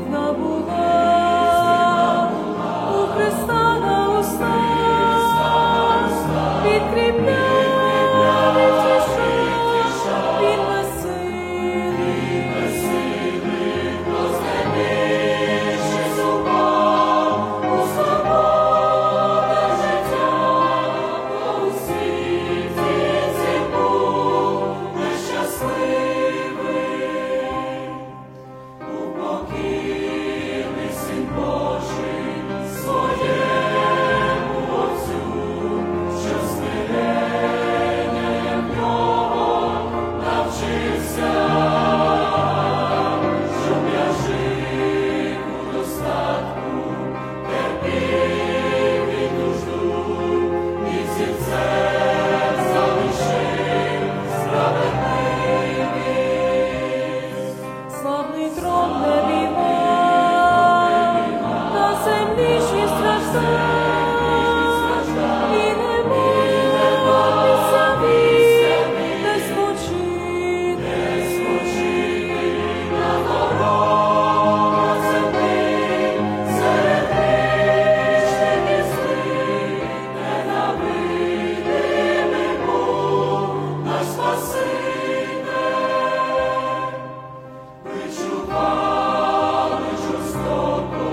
Істина була у Христа на устах, підкріпляв і втішав, Він безсилий, хто з небіжче зубав, у свободе життя, бо у світі цей був нещасливий. Упокійний Син Божий своєму Отцю, що смиренням в нього навчився, щоб я жив у достатку, терпів і нужду, і зірцем залишив справедливість. Славний трон в небі мав, на землі ж і страждав, і нема місця він, де спочити на дорогах земних, серед грішних і злих, ненавидимий був наш Спаситель. Ви чували жорстоко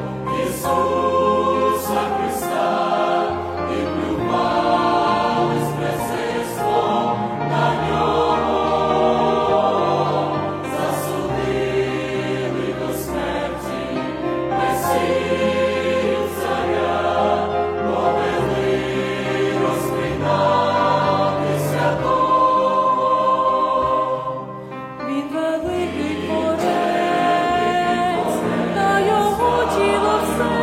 Ісуса Христа і плювали з презирством на нього, засудили до смерті Месію Царя, повели розпинати святого. Він великий Творець, та його тіло все